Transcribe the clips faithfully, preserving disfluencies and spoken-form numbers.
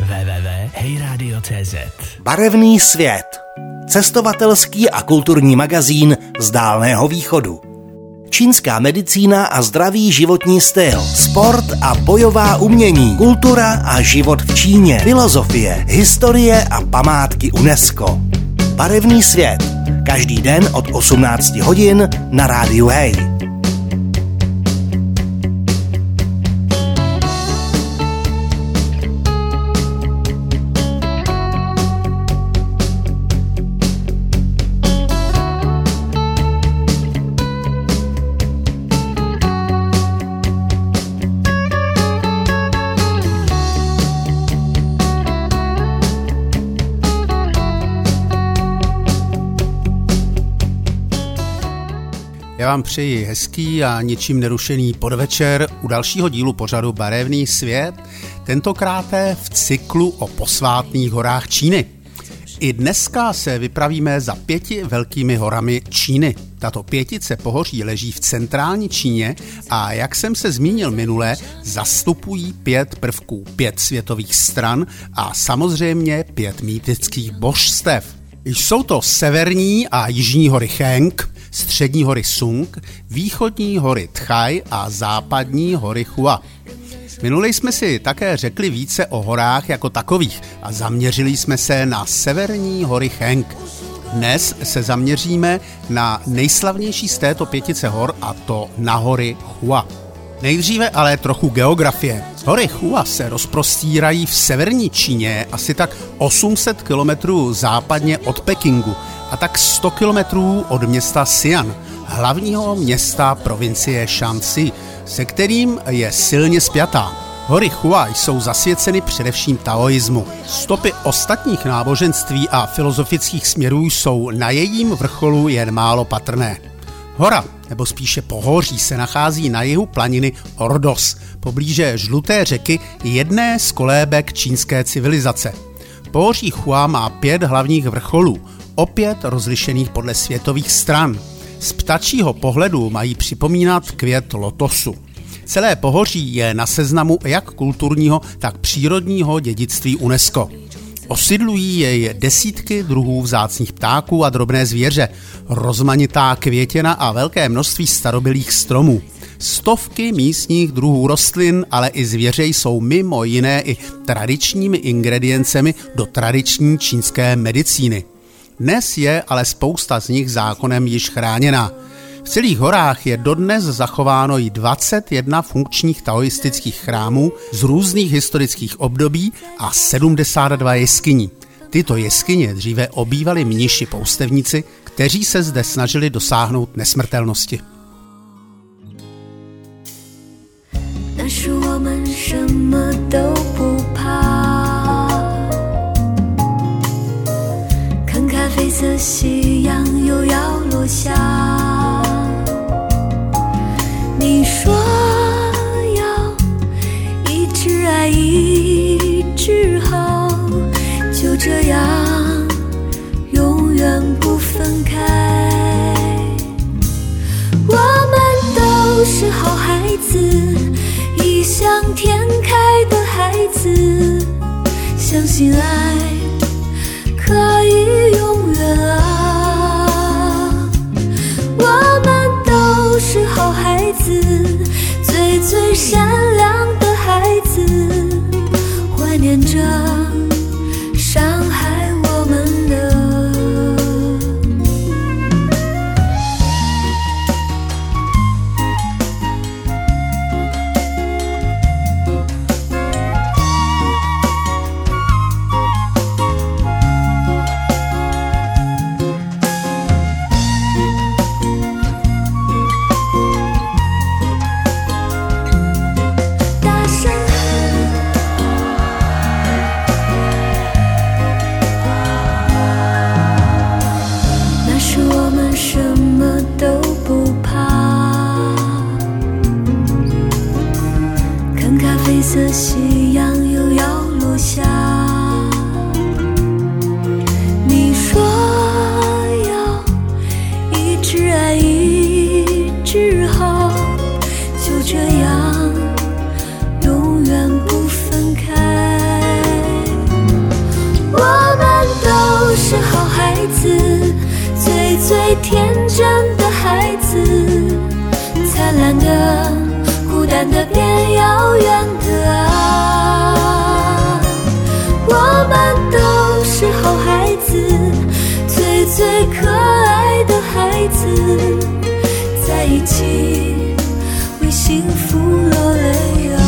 w w w tečka hejradio tečka cé zet. Barevný svět. Cestovatelský a kulturní magazín z Dálného východu. Čínská medicína a zdravý životní styl, sport a bojová umění, kultura a život v Číně, filozofie, historie a památky UNESCO. Barevný svět. Každý den od osmnácti hodin na rádiu Hej. Já vám přeji hezký a ničím nerušený podvečer u dalšího dílu pořadu Barevný svět, tentokráte v cyklu o posvátných horách Číny. I dneska se vypravíme za pěti velkými horami Číny. Tato pětice pohoří leží v centrální Číně a jak jsem se zmínil minule, zastupují pět prvků, pět světových stran a samozřejmě pět mýtických božstev. Jsou to severní a jižní hory Cheng, střední hory Sung, východní hory Tchaj a západní hory Hua. Minule jsme si také řekli více o horách jako takových a zaměřili jsme se na severní hory Cheng. Dnes se zaměříme na nejslavnější z této pětice hor, a to na hory Hua. Nejdříve ale trochu geografie. Hory Hua se rozprostírají v severní Číně asi tak osm set kilometrů západně od Pekingu a tak sto kilometrů od města Xi'an, hlavního města provincie Shanxi, se kterým je silně spjatá. Hory Hua jsou zasvěceny především taoismu. Stopy ostatních náboženství a filozofických směrů jsou na jejím vrcholu jen málo patrné. Hora, nebo spíše pohoří, se nachází na jihu planiny Ordos, poblíže žluté řeky, jedné z kolébek čínské civilizace. Pohoří Hua má pět hlavních vrcholů, opět rozlišených podle světových stran. Z ptačího pohledu mají připomínat květ lotosu. Celé pohoří je na seznamu jak kulturního, tak přírodního dědictví UNESCO. Osidlují jej desítky druhů vzácných ptáků a drobné zvěře, rozmanitá květina a velké množství starobylých stromů. Stovky místních druhů rostlin, ale i zvěře jsou mimo jiné i tradičními ingrediencemi do tradiční čínské medicíny. Dnes je ale spousta z nich zákonem již chráněná. V celých horách je dodnes zachováno i dvacet jedna funkčních taoistických chrámů z různých historických období a sedmdesát dva jeskyní. Tyto jeskyně dříve obývali mniši poustevníci, kteří se zde snažili dosáhnout nesmrtelnosti. 远的爱。我们都是好孩子，最最可爱的孩子，在一起为幸福落泪啊。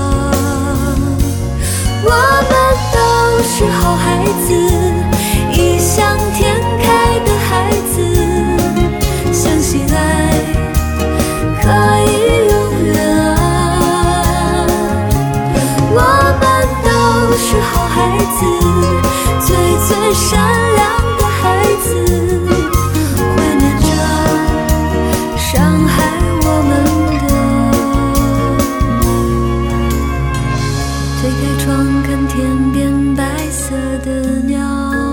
我们都是好孩子，异想天开的孩子，相信爱可以永远啊。我们都是好孩子，最最善良的孩子，怀念着伤害我们的。推开窗看天边白色的鸟，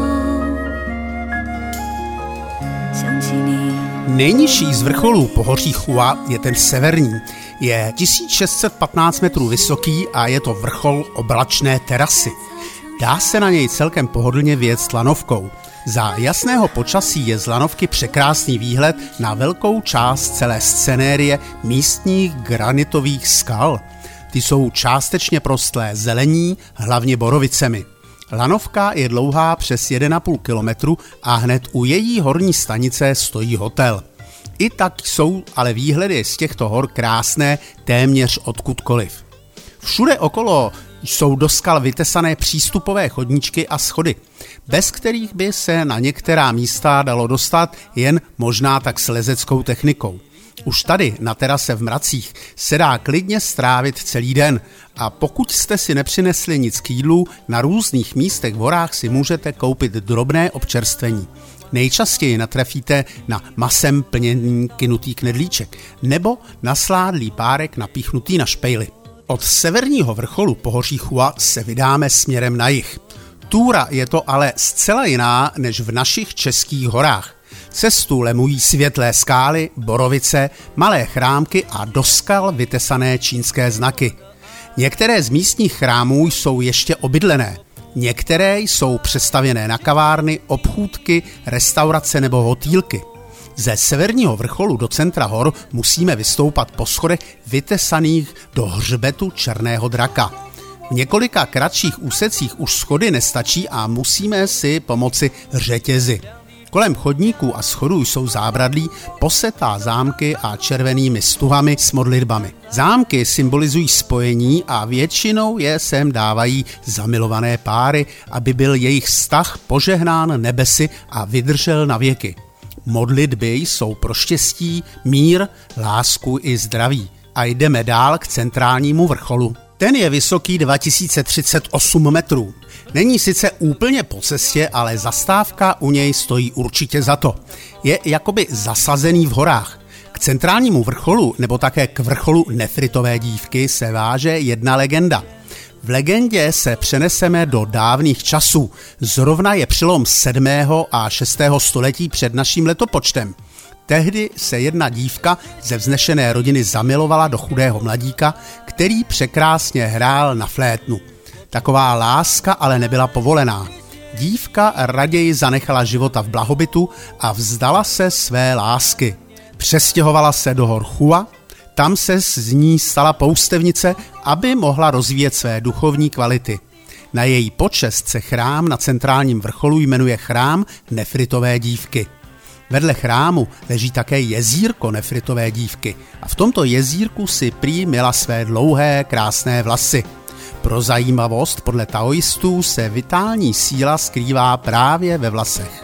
想起你。 Nejnižší z vrcholů pohoří Chua je ten severní. Je tisíc šest set patnáct metrů vysoký a je to vrchol oblačné terasy. Dá se na něj celkem pohodlně vyjet s lanovkou. Za jasného počasí je z lanovky překrásný výhled na velkou část celé scenérie místních granitových skal. Ty jsou částečně prostlé zelení, hlavně borovicemi. Lanovka je dlouhá přes jeden a půl kilometru a hned u její horní stanice stojí hotel. I tak jsou ale výhledy z těchto hor krásné téměř odkudkoliv. Všude okolo jsou do skal vytesané přístupové chodníčky a schody, bez kterých by se na některá místa dalo dostat jen možná tak s lezeckou technikou. Už tady na terase v mracích se dá klidně strávit celý den a pokud jste si nepřinesli nic k jídlu, na různých místech v horách si můžete koupit drobné občerstvení. Nejčastěji natrefíte na masem plněný kynutý knedlíček nebo nasládlý párek napíchnutý na špejli. Od severního vrcholu pohoří Chua se vydáme směrem na jih. Túra je to ale zcela jiná než v našich českých horách. Cestu lemují světlé skály, borovice, malé chrámky a do skal vytesané čínské znaky. Některé z místních chrámů jsou ještě obydlené. Některé jsou přestavěné na kavárny, obchůdky, restaurace nebo hotýlky. Ze severního vrcholu do centra hor musíme vystoupat po schodech vytesaných do hřbetu černého draka. V několika kratších úsecích už schody nestačí a musíme si pomoci řetězy. Kolem chodníků a schodů jsou zábradlí posetá zámky a červenými stuhami s modlitbami. Zámky symbolizují spojení a většinou je sem dávají zamilované páry, aby byl jejich vztah požehnán nebesy a vydržel na věky. Modlitby jsou pro štěstí, mír, lásku i zdraví. A jdeme dál k centrálnímu vrcholu. Ten je vysoký dva tisíce třicet osm metrů. Není sice úplně po cestě, ale zastávka u něj stojí určitě za to. Je jakoby zasazený v horách. K centrálnímu vrcholu nebo také k vrcholu Nefritové dívky se váže jedna legenda. V legendě se přeneseme do dávných časů. Zrovna je přelom sedmého a šestého století před naším letopočtem. Tehdy se jedna dívka ze vznešené rodiny zamilovala do chudého mladíka, který překrásně hrál na flétnu. Taková láska ale nebyla povolená. Dívka raději zanechala života v blahobytu a vzdala se své lásky. Přestěhovala se do hor Chua, tam se z ní stala poustevnice, aby mohla rozvíjet své duchovní kvality. Na její počest se chrám na centrálním vrcholu jmenuje Chrám Nefritové dívky. Vedle chrámu leží také jezírko Nefritové dívky a v tomto jezírku si prý myla své dlouhé krásné vlasy. Pro zajímavost, podle taoistů se vitální síla skrývá právě ve vlasech.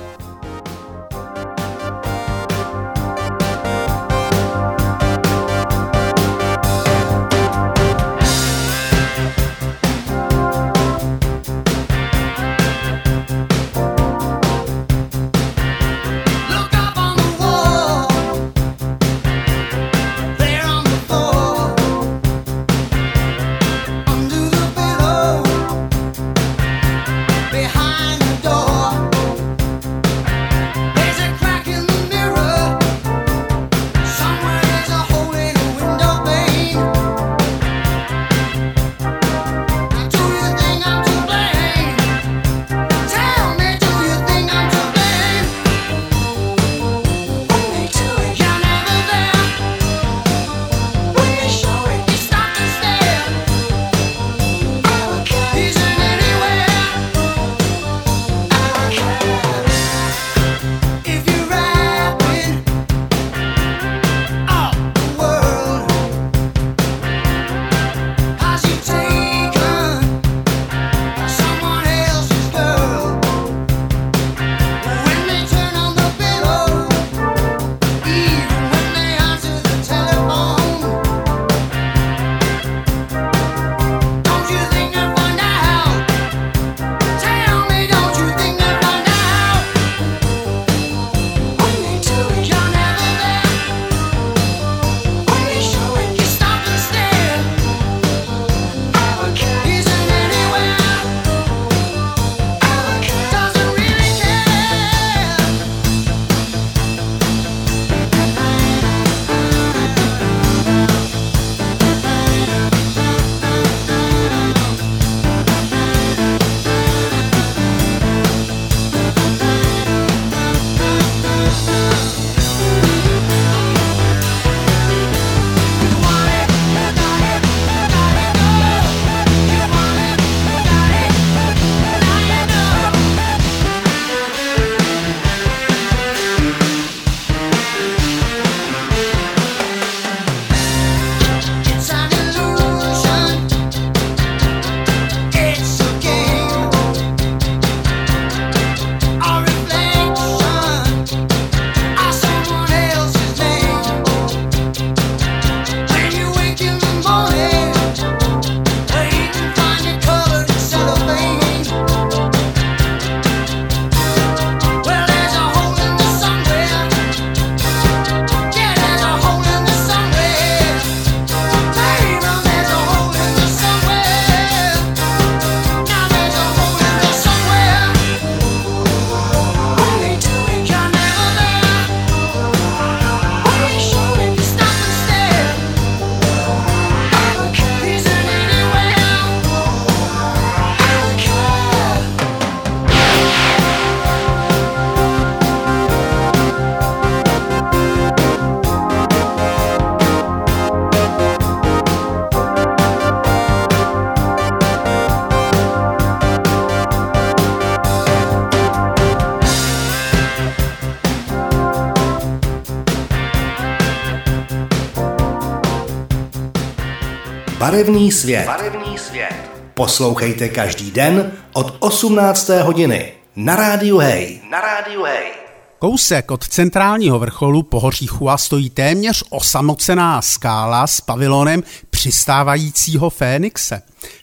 Behind the door Barevný svět. Barevný svět. Poslouchejte každý den od osmnácté hodiny na rádiu Hej. Na rádiu Hej. Kousek od centrálního vrcholu pohoří Chua stojí téměř osamocená skála s pavilonem přistávajícího Fénixe.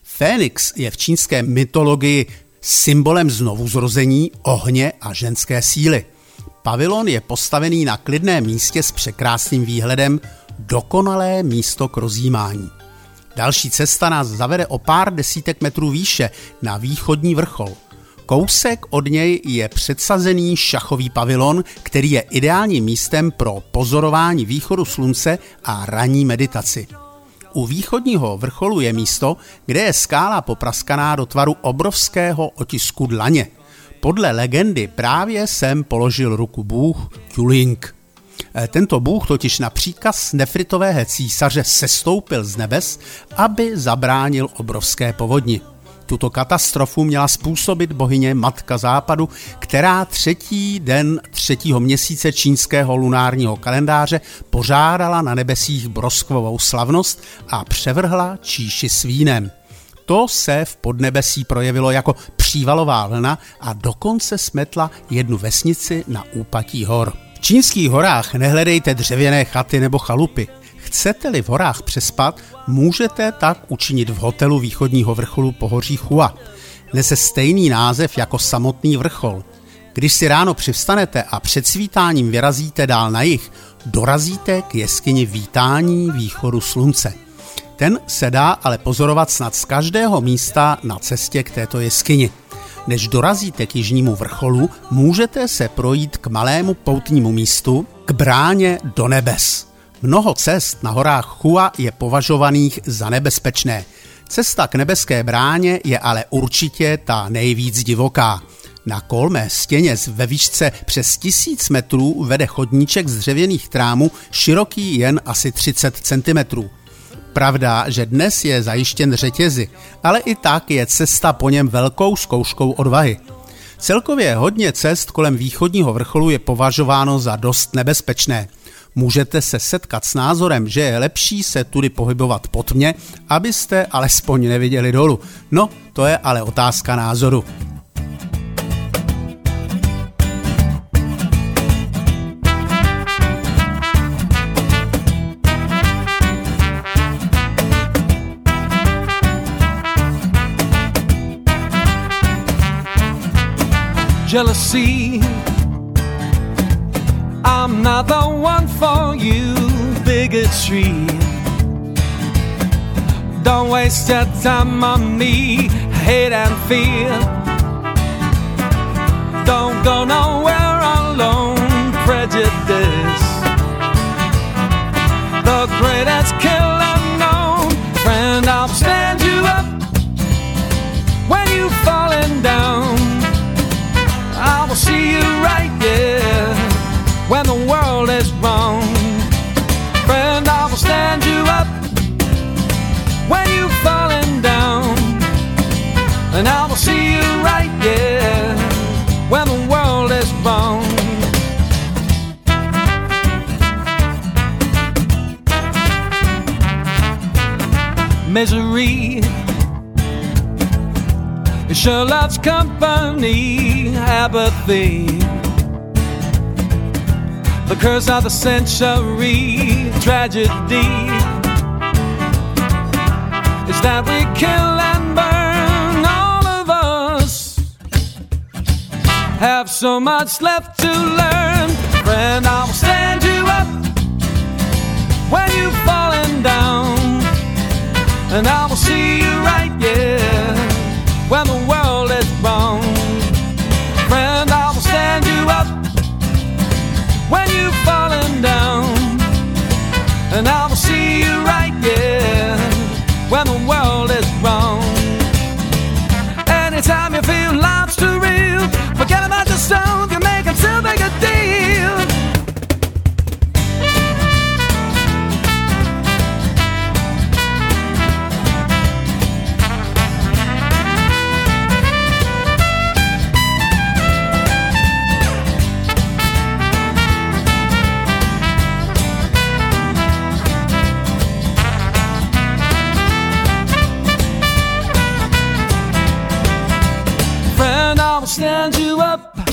Fénix je v čínské mytologii symbolem znovuzrození, ohně a ženské síly. Pavilon je postavený na klidném místě s překrásným výhledem, dokonalé místo k rozjímání. Další cesta nás zavede o pár desítek metrů výše na východní vrchol. Kousek od něj je předsazený šachový pavilon, který je ideálním místem pro pozorování východu slunce a ranní meditaci. U východního vrcholu je místo, kde je skála popraskaná do tvaru obrovského otisku dlaně. Podle legendy právě sem položil ruku bůh Juling. Tento bůh totiž na příkaz nefritového císaře sestoupil z nebes, aby zabránil obrovské povodni. Tuto katastrofu měla způsobit bohyně Matka Západu, která třetí den třetího měsíce čínského lunárního kalendáře pořádala na nebesích broskvovou slavnost a převrhla číši s vínem. To se v podnebesí projevilo jako přívalová vlna a dokonce smetla jednu vesnici na úpatí hor. V čínských horách nehledejte dřevěné chaty nebo chalupy. Chcete-li v horách přespat, můžete tak učinit v hotelu východního vrcholu pohoří Chua. Nese stejný název jako samotný vrchol. Když si ráno přivstanete a před svítáním vyrazíte dál na jih, dorazíte k jeskyni vítání východu slunce. Ten se dá ale pozorovat snad z každého místa na cestě k této jeskyni. Než dorazíte k jižnímu vrcholu, můžete se projít k malému poutnímu místu, k bráně do nebes. Mnoho cest na horách Chua je považovaných za nebezpečné. Cesta k nebeské bráně je ale určitě ta nejvíc divoká. Na kolmé stěně ve výšce přes tisíc metrů vede chodníček z dřevěných trámů široký jen asi třicet centimetrů. Pravda, že dnes je zajištěn řetězy, ale i tak je cesta po něm velkou zkouškou odvahy. Celkově hodně cest kolem východního vrcholu je považováno za dost nebezpečné. Můžete se setkat s názorem, že je lepší se tudy pohybovat po tmě, abyste alespoň neviděli dolů. No, to je ale otázka názoru. Jealousy, I'm not the one for you. Bigotry, don't waste your time on me. Hate and fear, don't go nowhere alone. Prejudice, the greatest killer known. Friend, I'll stand you up when you've fallen down. I will see you right, yeah, when the world is wrong. Friend, I will stand you up when you've fallen down. And I will see you right, yeah, when the world is wrong. Misery, it sure loves company. Apathy, the curse of the century. Tragedy is that we kill and burn. All of us have so much left to learn. Friend, I will stand you up when you've fallen down. And I will see you right, yeah, when the world is wrong. Friend, I will stand you up when you've fallen down. And I will see you right, yeah, when the world is wrong. Anytime you feel life's too real, forget about yourself, you make them still make a deal. stand you up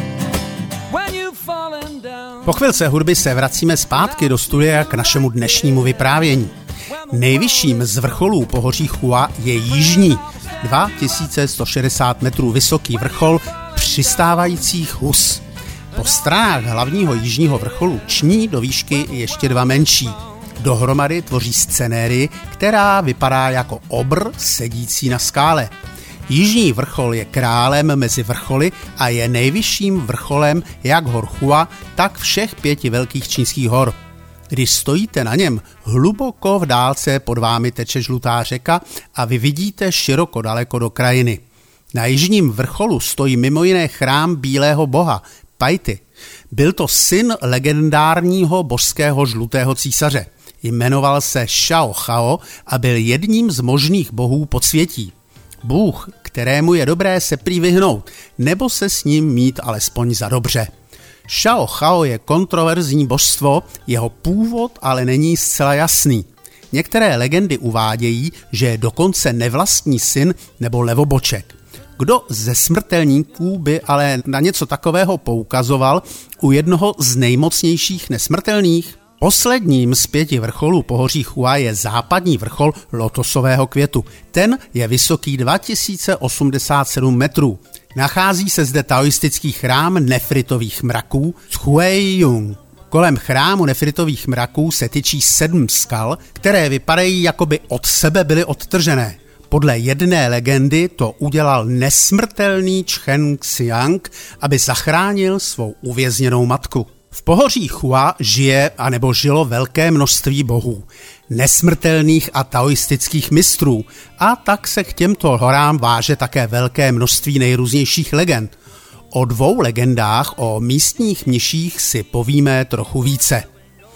when you've fallen down. Po chvilce hudby se vracíme zpátky do studia k našemu dnešnímu vyprávění. Nejvyšším z vrcholů pohoří Chua je jižní, dva tisíce sto šedesát metrů vysoký vrchol přistávajících Hus. Po stranách hlavního jižního vrcholu ční do výšky ještě dva menší. Dohromady tvoří scenérii, která vypadá jako obr sedící na skále. Jižní vrchol je králem mezi vrcholy a je nejvyšším vrcholem jak hor Chua, tak všech pěti velkých čínských hor. Když stojíte na něm, hluboko v dálce pod vámi teče žlutá řeka a vy vidíte široko daleko do krajiny. Na jižním vrcholu stojí mimo jiné chrám bílého boha, Pajty. Byl to syn legendárního božského žlutého císaře. Jmenoval se Shao Chao a byl jedním z možných bohů podsvětí. Bůh, kterému je dobré se prý vyhnout, nebo se s ním mít alespoň za dobře. Shao Chao je kontroverzní božstvo, jeho původ ale není zcela jasný. Některé legendy uvádějí, že je dokonce nevlastní syn nebo levoboček. Kdo ze smrtelníků by ale na něco takového poukazoval u jednoho z nejmocnějších nesmrtelných? Posledním z pěti vrcholů pohoří Chua je západní vrchol lotosového květu. Ten je vysoký dva tisíce osmdesát sedm metrů. Nachází se zde taoistický chrám nefritových mraků Hueyung. Kolem chrámu nefritových mraků se tyčí sedm skal, které vypadají, jako by od sebe byly odtržené. Podle jedné legendy to udělal nesmrtelný Chen Xiang, aby zachránil svou uvězněnou matku. V pohoří Chua žije anebo žilo velké množství bohů, nesmrtelných a taoistických mistrů, a tak se k těmto horám váže také velké množství nejrůznějších legend. O dvou legendách o místních mniších si povíme trochu více.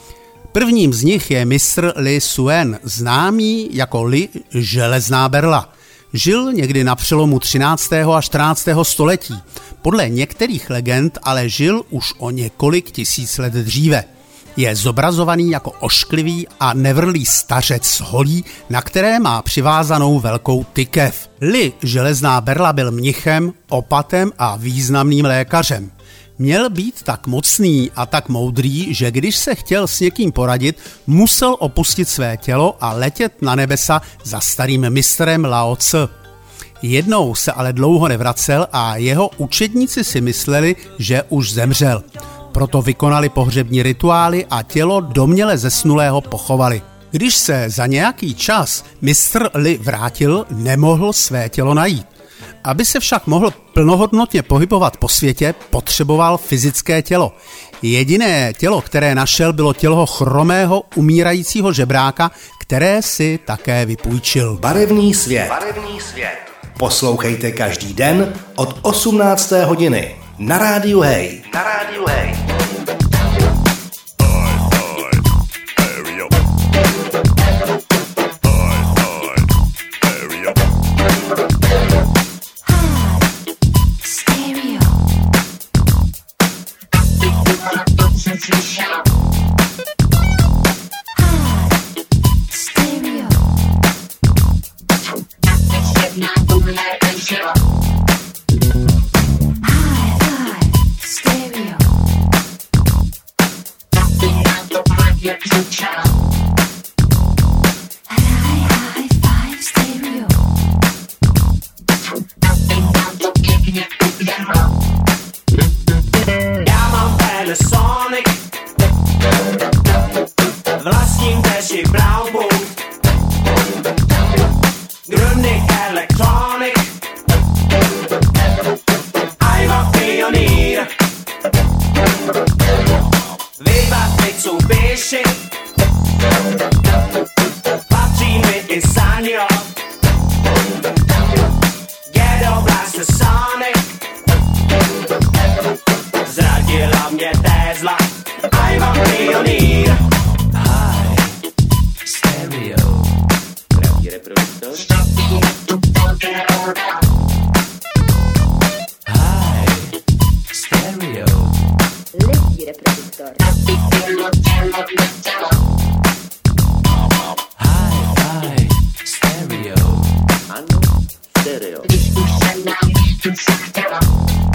Prvním z nich je mistr Li Suen, známý jako Li železná berla. Žil někdy na přelomu třináctého a čtrnáctého století. Podle některých legend ale žil už o několik tisíc let dříve. Je zobrazovaný jako ošklivý a nevrlý stařec s holí, na které má přivázanou velkou tykev. Li železná berla byl mnichem, opatem a významným lékařem. Měl být tak mocný a tak moudrý, že když se chtěl s někým poradit, musel opustit své tělo a letět na nebesa za starým mistrem Lao Tse. Jednou se ale dlouho nevracel a jeho učedníci si mysleli, že už zemřel. Proto vykonali pohřební rituály a tělo domněle zesnulého pochovali. Když se za nějaký čas mistr Li vrátil, nemohl své tělo najít. Aby se však mohl plnohodnotně pohybovat po světě, potřeboval fyzické tělo. Jediné tělo, které našel, bylo tělo chromého umírajícího žebráka, které si také vypůjčil. Barevný svět. Barevný svět. Poslouchejte každý den od osmnácté hodiny na rádiu Hej. Na rádiu Hej. Vlastním Dashi Brown Boot, Grundig Electronic, Aiva Pioneer, Weber Mitsubishi, patří mi i Sanyo, Ghetto Blaster Sonic, zradila mě Tesla, Aiva Pioneer. Stereo.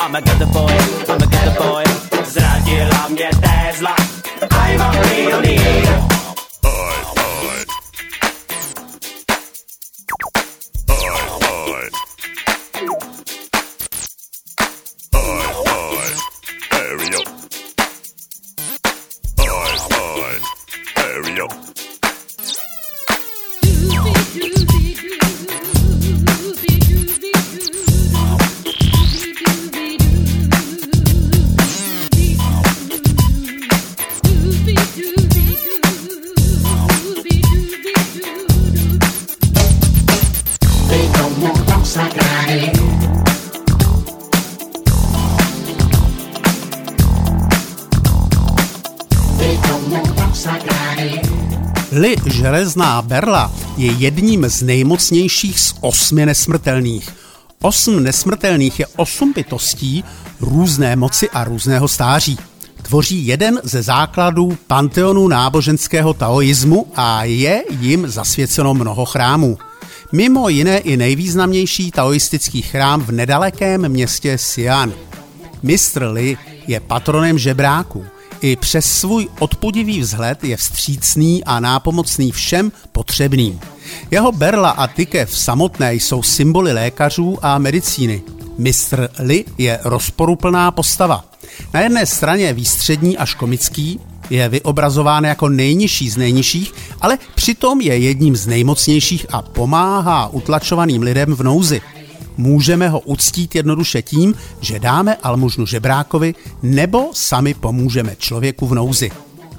I'm a good boy, I'm a good boy. Zradila mě Tesla, I'm a pioneer. Li železná berla je jedním z nejmocnějších z osmi nesmrtelných. Osm nesmrtelných je osm bytostí různé moci a různého stáří. Tvoří jeden ze základů panteonu náboženského taoismu a je jim zasvěceno mnoho chrámů. Mimo jiné i nejvýznamnější taoistický chrám v nedalekém městě Xi'an. mistr Li je patronem žebráků. I přes svůj odpudivý vzhled je vstřícný a nápomocný všem potřebným. Jeho berla a tykev samotné jsou symboly lékařů a medicíny. mistr Li je rozporuplná postava. Na jedné straně je výstřední až komický, je vyobrazován jako nejnižší z nejnižších, ale přitom je jedním z nejmocnějších a pomáhá utlačovaným lidem v nouzi. Můžeme ho uctít jednoduše tím, že dáme almužnu žebrákovi nebo sami pomůžeme člověku v nouzi.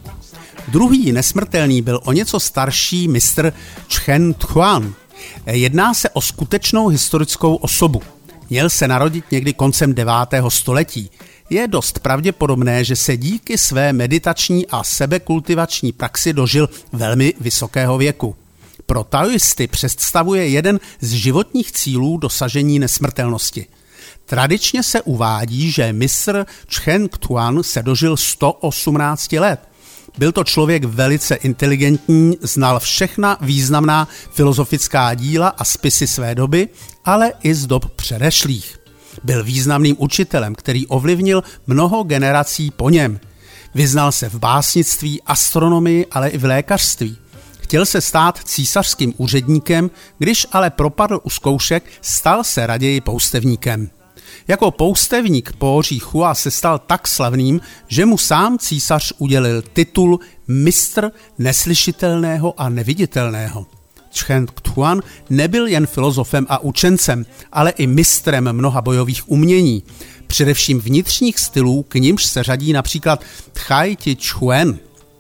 Druhý nesmrtelný byl o něco starší mistr Chen Tuan. Jedná se o skutečnou historickou osobu. Měl se narodit někdy koncem devátého století. Je dost pravděpodobné, že se díky své meditační a sebekultivační praxi dožil velmi vysokého věku. Pro taoisty představuje jeden z životních cílů dosažení nesmrtelnosti. Tradičně se uvádí, že mistr Chen Tuan se dožil sto osmnáct let. Byl to člověk velice inteligentní, znal všechna významná filozofická díla a spisy své doby, ale i z dob předešlých. Byl významným učitelem, který ovlivnil mnoho generací po něm. Vyznal se v básnictví, astronomii, ale i v lékařství. Chtěl se stát císařským úředníkem, když ale propadl u zkoušek, stal se raději poustevníkem. Jako poustevník po hoří Chua se stal tak slavným, že mu sám císař udělil titul mistr neslyšitelného a neviditelného. Chen Tuan nebyl jen filozofem a učencem, ale i mistrem mnoha bojových umění, především vnitřních stylů, k nimž se řadí například Tai Chi Chuan.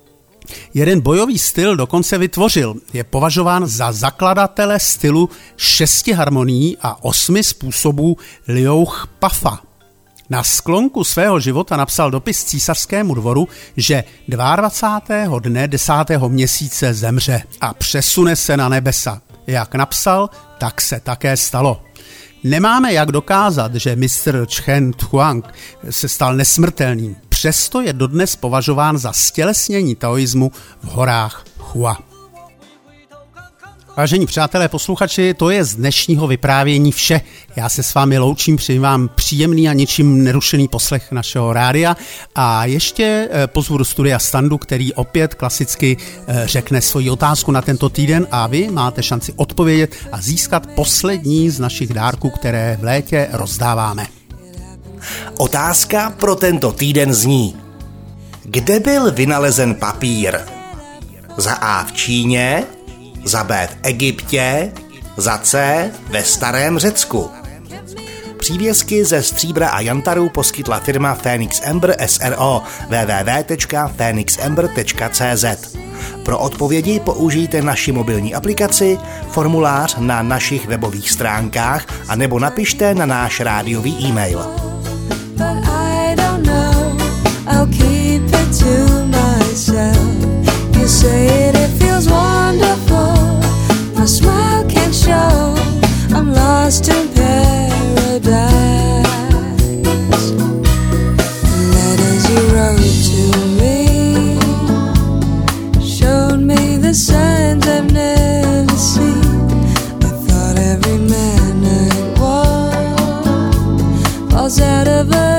Jeden bojový styl dokonce vytvořil, je považován za zakladatele stylu šesti harmonií a osmi způsobů Liu Pafa. Na sklonku svého života napsal dopis císařskému dvoru, že dvacátého druhého dne desátého měsíce zemře a přesune se na nebesa. Jak napsal, tak se také stalo. Nemáme jak dokázat, že mistr Chen Tuan se stal nesmrtelným, přesto je dodnes považován za stělesnění taoismu v horách Chua. Vážení přátelé posluchači, to je z dnešního vyprávění vše. Já se s vámi loučím, přeji vám příjemný a ničím nerušený poslech našeho rádia a ještě pozvu do studia Standu, který opět klasicky řekne svoji otázku na tento týden a vy máte šanci odpovědět a získat poslední z našich dárků, které v létě rozdáváme. Otázka pro tento týden zní: kde byl vynalezen papír? Za A v Číně, za B v Egyptě, za C ve starém Řecku. Přívěsky ze stříbra a jantaru poskytla firma Phoenix Ember S R O w w w tečka phoenix ember tečka c z. Pro odpovědi použijte naši mobilní aplikaci, formulář na našich webových stránkách a nebo napište na náš rádiový e-mail. My smile can't show, I'm lost in paradise. Letters you wrote to me showed me the signs I've never seen. I thought every man I want falls out of a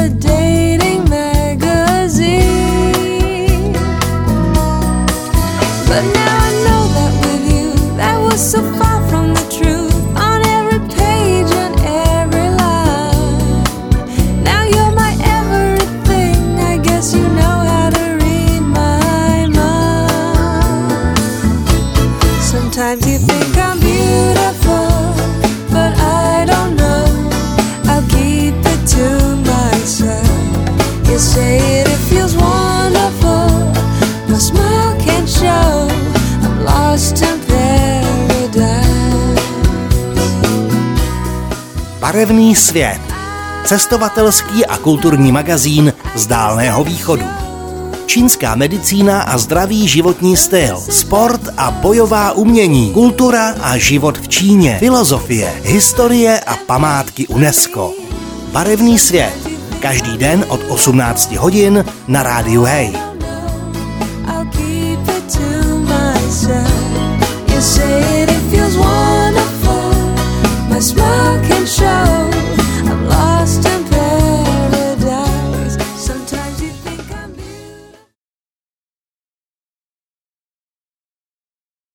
so far from the truth on every page and every line. Now you're my everything, I guess you know how to read my mind. Sometimes you think I'm beautiful, but I don't know, I'll keep it to myself. You say it, it feels wonderful, my smile can't show, I'm lost in paradise. Barevný svět. Cestovatelský a kulturní magazín z Dálného východu. Čínská medicína a zdravý životní styl, sport a bojová umění, kultura a život v Číně, filozofie, historie a památky UNESCO. Barevný svět. Každý den od osmnácti hodin na rádiu Hey.